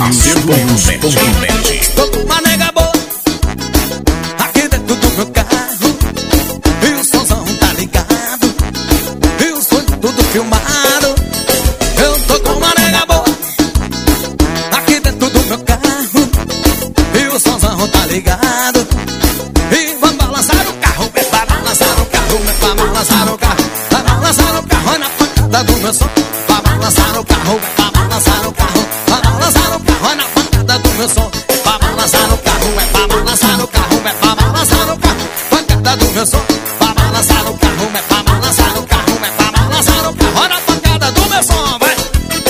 Brasil.net. Tô com uma nega boa aqui dentro do meu carro, e o somzão tá ligado, e o som tudo filmado. Eu tô com uma nega boa aqui dentro do meu carro, e o somzão tá ligado. E vamos balançar o carro, é pra balançar o carro, é pra balançar o carro, pra balançar o carro na pancada do meu som. Pra balançar o carro, é pra balançar o carro, pra balançar o carro na pancada do meu som. Pra balançar o carro, é pra balançar o carro, é pra balançar o carro, pancada do meu som. Pra balançar o carro, é pra balançar o carro, é pra balançar o carro na pancada do meu som, vai.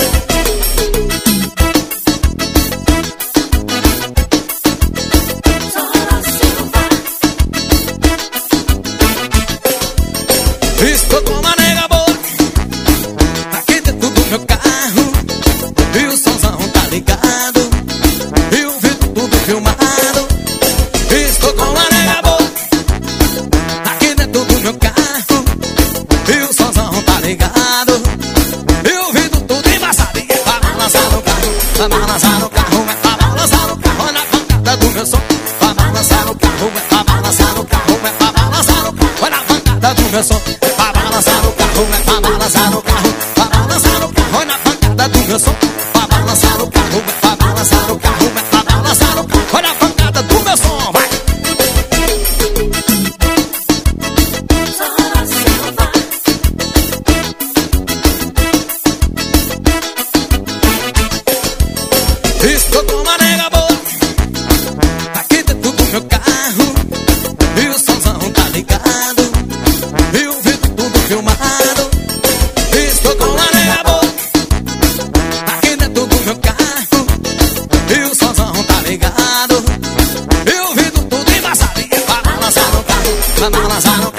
Estou com uma nega boa aqui dentro do meu carro, e o somzão tá ligado, e o vídeo tudo filmado. Estou com uma nega boa aqui dentro do meu carro, e o somzão tá ligado, e o vídeo tudo embaçado. E é pra balançar o carro, pra balançar o carro, é pra balançar o carro na pancada do meu som. Pra balançar o carro, é pra balançar o carro, é pra balançar o carro na pancada do meu som. Pra balançar o carro, é pra balançar o carro, pra balançar o carro na pancada do meu som. Pra balançar o carro, é pra balançar o carro, é pra balançar o carro na pancada do meu som, vai. Estou com uma nega boa aqui dentro do meu carro, e o somzão tá ligado, e o vídeo tudo filmado. Estou com uma nega boa aqui dentro do meu carro, e o somzão tá ligado, e o vídeo tudo embaçado. E é pra balançar o carro, pra balançar o